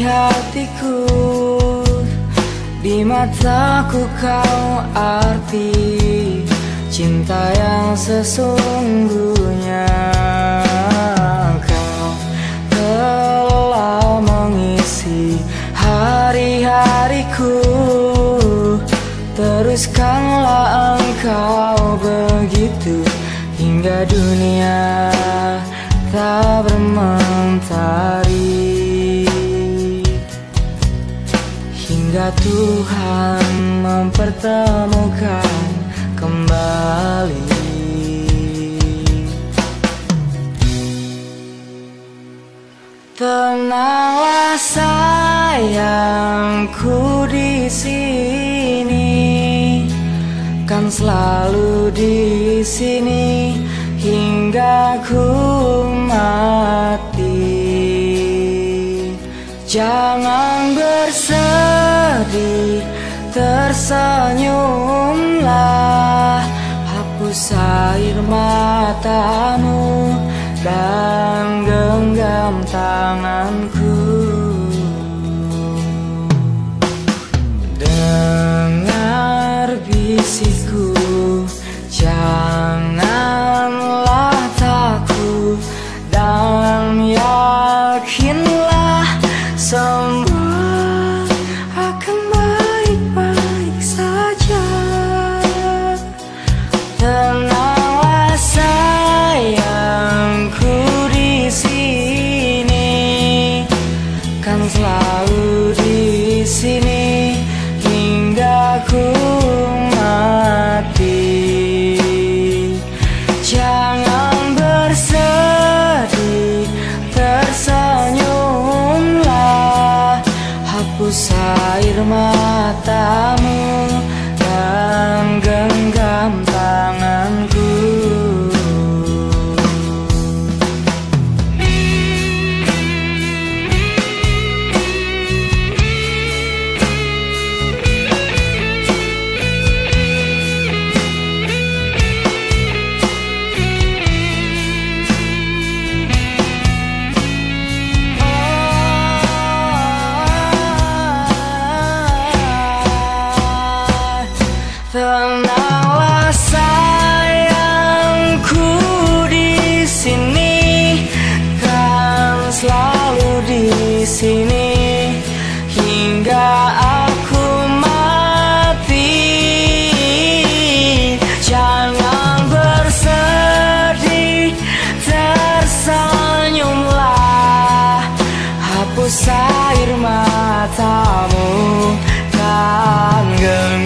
hatiku, di mataku kau arti cinta yang sesungguhnya. Kau telah mengisi hari-hariku, teruskanlah engkau begitu hingga dunia tak bermentari, hingga Tuhan mempertemukan kembali. Tenanglah sayangku, di sini kan selalu di sini hingga ku mati. Jangan bersedih, tersenyumlah, hapus air matamu dan genggam tanganku. Dengar bisikku, janganlah takut, dan yakinlah semua akan baik-baik saja. Tenanglah sayangku, di sini kan selalu di sini hingga ku mati. Jangan bersedih, tersenyumlah, hapus air matamu dan genggam tanganku. Tenanglah sayangku, di sini kan selalu di sini hingga aku mati. Jangan bersedih, tersenyumlah, hapus air matamu dan